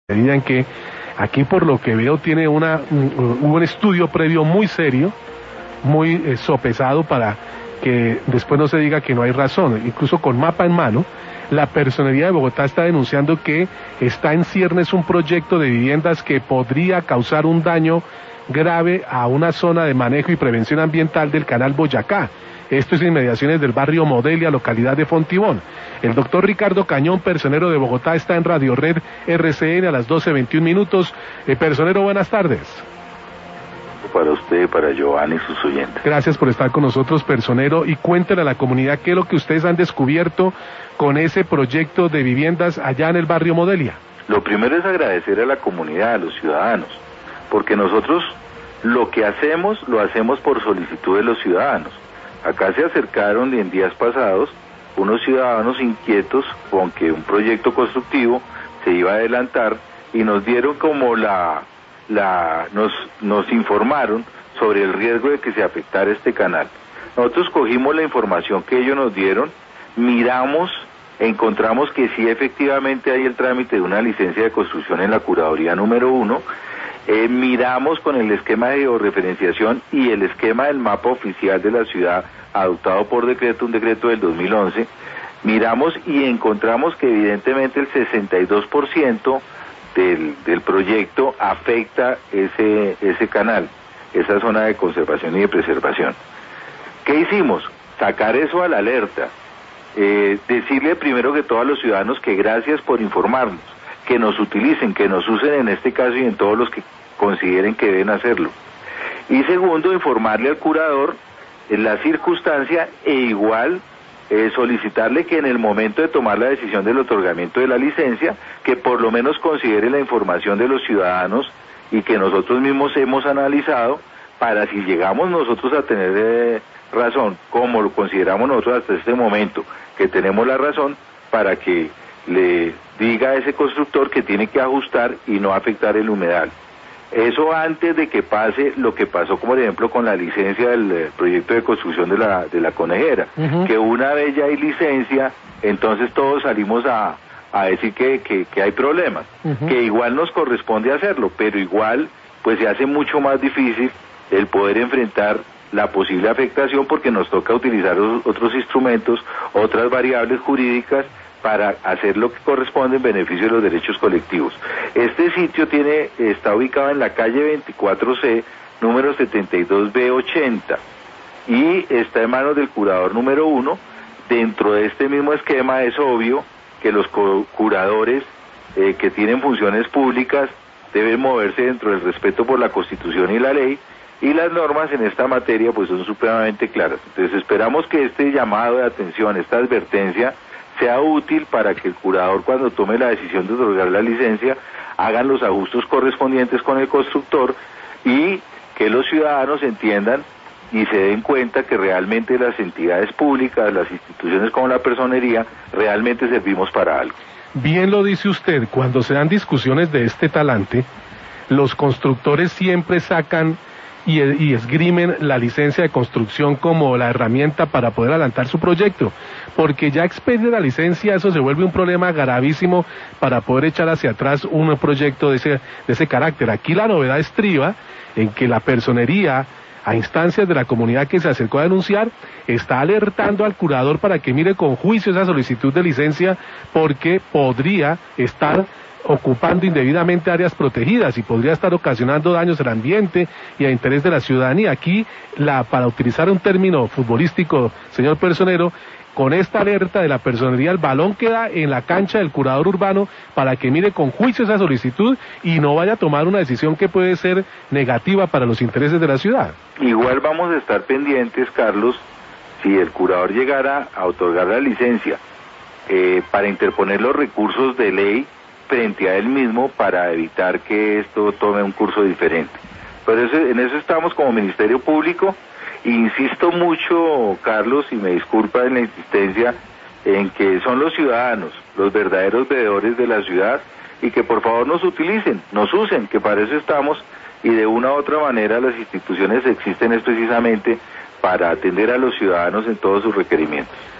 medida en que aquí, por lo que veo, tiene un estudio previo muy serio, muy sopesado, para que después no se diga que no hay razón. Incluso con mapa en mano, la Personería de Bogotá está denunciando que está en ciernes un proyecto de viviendas que podría causar un daño grave a una zona de manejo y prevención ambiental del canal Boyacá. Esto es inmediaciones del barrio Modelia, localidad de Fontibón. El doctor Ricardo Cañón, personero de Bogotá, está en Radio Red RCN a las 12:21. Personero, buenas tardes. Para usted, para Giovanni y sus oyentes. Gracias por estar con nosotros, personero, y cuéntenle a la comunidad qué es lo que ustedes han descubierto con ese proyecto de viviendas allá en el barrio Modelia. Lo primero es agradecer a la comunidad, a los ciudadanos, porque nosotros lo que hacemos, lo hacemos por solicitud de los ciudadanos. Acá se acercaron en días pasados unos ciudadanos inquietos con que un proyecto constructivo se iba a adelantar y nos dieron como nos informaron sobre el riesgo de que se afectara este canal. Nosotros cogimos la información que ellos nos dieron, miramos, encontramos que sí, efectivamente hay el trámite de una licencia de construcción en la Curaduría número 1, miramos con el esquema de georreferenciación y el esquema del mapa oficial de la ciudad adoptado por decreto, un decreto del 2011, miramos y encontramos que evidentemente el 62% del proyecto afecta ese canal, esa zona de conservación y de preservación. ¿Qué hicimos? Sacar eso a la alerta, decirle primero que todo a los ciudadanos que gracias por informarnos, que nos utilicen, que nos usen en este caso y en todos los que consideren que deben hacerlo. Y segundo, informarle al curador en la circunstancia e igual solicitarle que en el momento de tomar la decisión del otorgamiento de la licencia, que por lo menos considere la información de los ciudadanos y que nosotros mismos hemos analizado, para si llegamos nosotros a tener razón, como lo consideramos nosotros hasta este momento, que tenemos la razón, para que le diga a ese constructor que tiene que ajustar y no afectar el humedal. Eso antes de que pase lo que pasó, como por ejemplo con la licencia del proyecto de construcción de la Conejera, que una vez ya hay licencia, entonces todos salimos a decir que hay problemas, que igual nos corresponde hacerlo, pero igual pues se hace mucho más difícil el poder enfrentar la posible afectación, porque nos toca utilizar otros instrumentos, otras variables jurídicas para hacer lo que corresponde en beneficio de los derechos colectivos. Este sitio está ubicado en la calle 24C, número 72B80, y está en manos del curador número 1. Dentro de este mismo esquema es obvio que los curadores que tienen funciones públicas deben moverse dentro del respeto por la Constitución y la ley, y las normas en esta materia pues son supremamente claras. Entonces esperamos que este llamado de atención, esta advertencia, sea útil para que el curador, cuando tome la decisión de otorgar la licencia, hagan los ajustes correspondientes con el constructor y que los ciudadanos entiendan y se den cuenta que realmente las entidades públicas, las instituciones como la Personería, realmente servimos para algo. Bien lo dice usted, cuando se dan discusiones de este talante, los constructores siempre sacan y esgrimen la licencia de construcción como la herramienta para poder adelantar su proyecto, porque ya expedida la licencia, eso se vuelve un problema gravísimo para poder echar hacia atrás un proyecto de ese carácter. Aquí la novedad estriba en que la Personería, a instancias de la comunidad que se acercó a denunciar, está alertando al curador para que mire con juicio esa solicitud de licencia, porque podría estar ocupando indebidamente áreas protegidas y podría estar ocasionando daños al ambiente y a interés de la ciudadanía. Aquí, para utilizar un término futbolístico, señor personero, con esta alerta de la Personería, el balón queda en la cancha del curador urbano para que mire con juicio esa solicitud y no vaya a tomar una decisión que puede ser negativa para los intereses de la ciudad. Igual vamos a estar pendientes, Carlos, si el curador llegara a otorgar la licencia para interponer los recursos de ley frente a él mismo para evitar que esto tome un curso diferente. Pero en eso estamos como Ministerio Público. Insisto mucho, Carlos, y me disculpa en la insistencia, en que son los ciudadanos los verdaderos veedores de la ciudad y que por favor nos utilicen, nos usen, que para eso estamos, y de una u otra manera las instituciones existen es precisamente para atender a los ciudadanos en todos sus requerimientos.